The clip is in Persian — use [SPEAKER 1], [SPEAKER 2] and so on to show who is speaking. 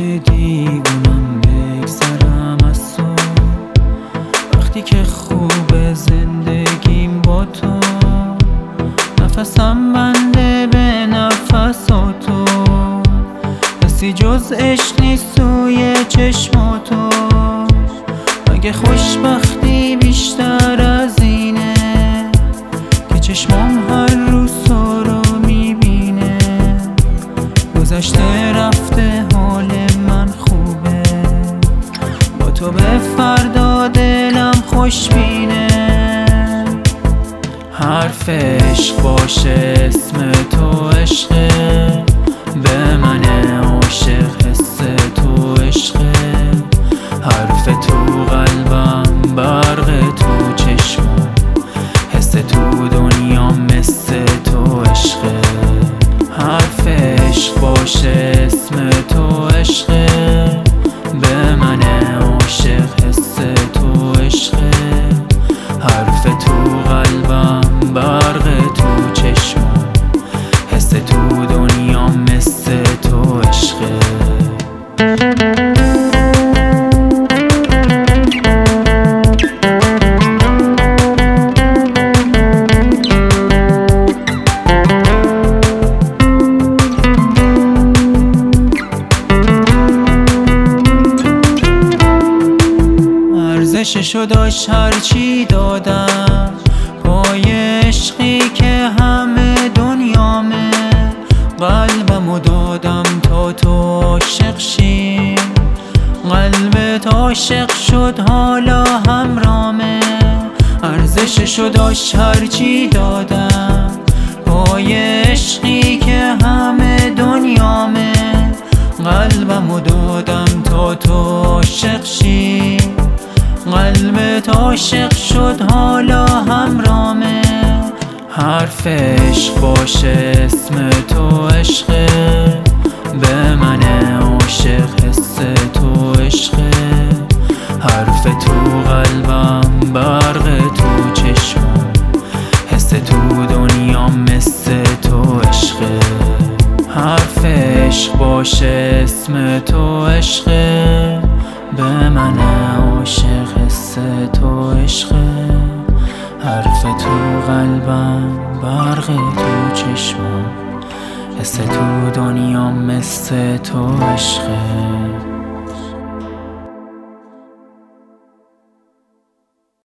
[SPEAKER 1] دیوونم بگذرم از تو، وقتی که خوب زندگیم با تو، نفسم بنده به نفس تو، کسی جز عشق نیست توی چشماتو. مگه خوشبختی بیشتر از اینه که چشمام هر روز تو رو میبینه؟ گذشته رفته حال من خوبه، با تو به فردا دلم خوشبینه. حرف عشق باشه اسم تو عشقه، به من عاشق حس تو عشقه. حرف تو قلبم برق تو چشمم، حس تو دنیا مثل تو عشقه. حرف عشق باشه اسم تو عشقه، به من عاشق حس تو عشقه. حرف تو قلبم برق تو چشمم، حس تو دنیا مثل تو عشقه. ارزششو داشت هرچی دادم، پای عشقی که همه دنیامه. قلبمو دادم تا تو عاشق شی، قلبت عاشق شد حالا همرامه. ارزششو داشت هرچی دادم، پای عشقی که همه دنیامه. قلبمو دادم تا تو عاشق شی، قلبت عاشق شد حالا همرامه. حرف عشق باشه اسم تو عشقه، به من عاشق حس تو عشقه. حرف تو قلبم برق تو چشمم، حس تو دنیا مثل تو عشقه. حرف عشق باشه اسم تو عشقه، به من عاشق حس تو عشقه. حرف تو قلبم برق تو چشمم، حس تو دنیا مثل تو عشقه.